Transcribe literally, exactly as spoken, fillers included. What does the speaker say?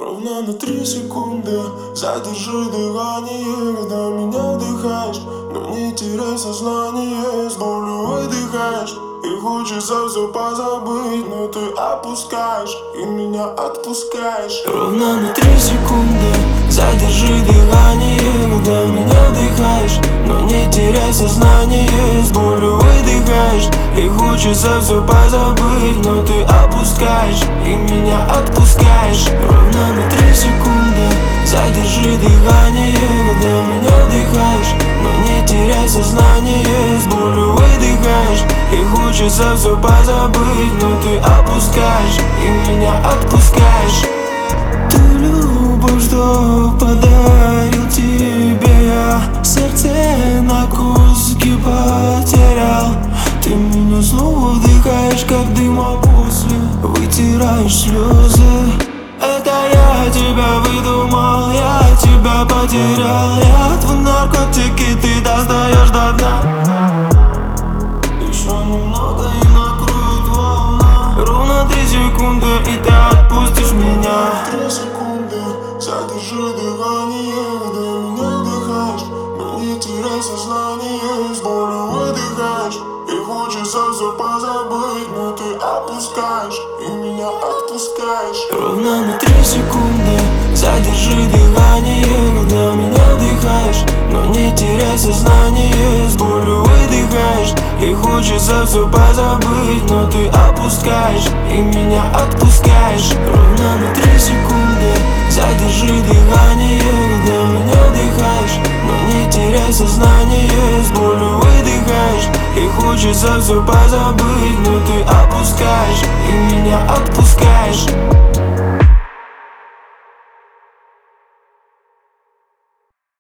Ровно на три секунды задержи дыхание, когда меня вдыхаешь, но не теряй сознание. С болью выдыхаешь и хочется все позабыть, но ты опускаешь и меня отпускаешь. Ровно на три секунды задержи дыхание, когда меня вдыхаешь, но не теряй сознание. С болью выдыхаешь и хочется все позабыть, но ты опускаешь и меня отпускаешь. Ровно на три секунды задержи дыхание, когда меня вдыхаешь, но не теряй сознание. С болью выдыхаешь и хочется все позабыть, но ты опускаешь и меня отпускаешь. Ты любовь, что подарил тебе я, сердце на куски потерял. Ты меня снова вдыхаешь, как дым, а после вытираешь слезы. Это я тебя выдумал, я тебя потерял. Я твой наркотики, ты достаешь до дна. Еще немного и накроет волна. Ровно три секунды и ты отпустишь меня. Три секунды задержи дыхание, когда меня вдыхаешь, но не теряй сознание. С болью выдыхаешь и хочется все позабыть, но ты опускаешь и меня отпускаешь. Ровно на три секунды задержи дыхание, когда меня вдыхаешь, но не теряй сознание. С болью выдыхаешь и хочется все позабыть, но ты опускаешь и меня отпускаешь. Ровно на три секунды задержи дыхание, когда меня вдыхаешь, но не теряй сознание. С болью выдыхаешь и хочется все позабыть, но ты опускаешь и меня отпускаешь.